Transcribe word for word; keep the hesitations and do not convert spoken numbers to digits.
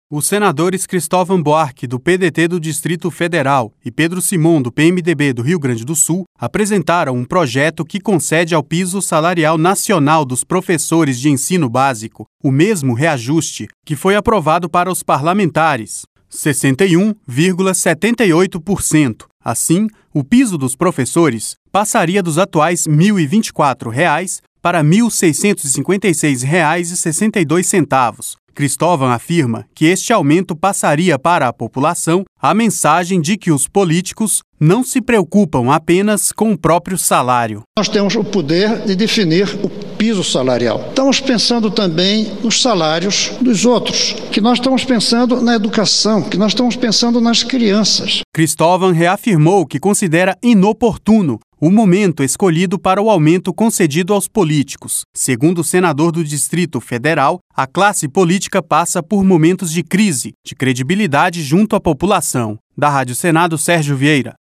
Os senadores Cristóvão Buarque, do P D T do Distrito Federal, e Pedro Simon, do P M D B do Rio Grande do Sul, apresentaram um projeto que concede ao piso salarial nacional dos professores de ensino básico o mesmo reajuste que foi aprovado para os parlamentares, sessenta e um vírgula setenta e oito por cento. Assim, o piso dos professores passaria dos atuais mil e vinte e quatro reais para mil seiscentos e cinquenta e seis reais e sessenta e dois centavos. Cristóvão afirma que este aumento passaria para a população a mensagem de que os políticos não se preocupam apenas com o próprio salário. Nós temos o poder de definir o piso salarial. Estamos pensando também nos salários dos outros, que nós estamos pensando na educação, que nós estamos pensando nas crianças. Cristóvão reafirmou que considera inoportuno o momento escolhido para o aumento concedido aos políticos. Segundo o senador do Distrito Federal, a classe política passa por momentos de crise, de credibilidade junto à população. Da Rádio Senado, Sérgio Vieira.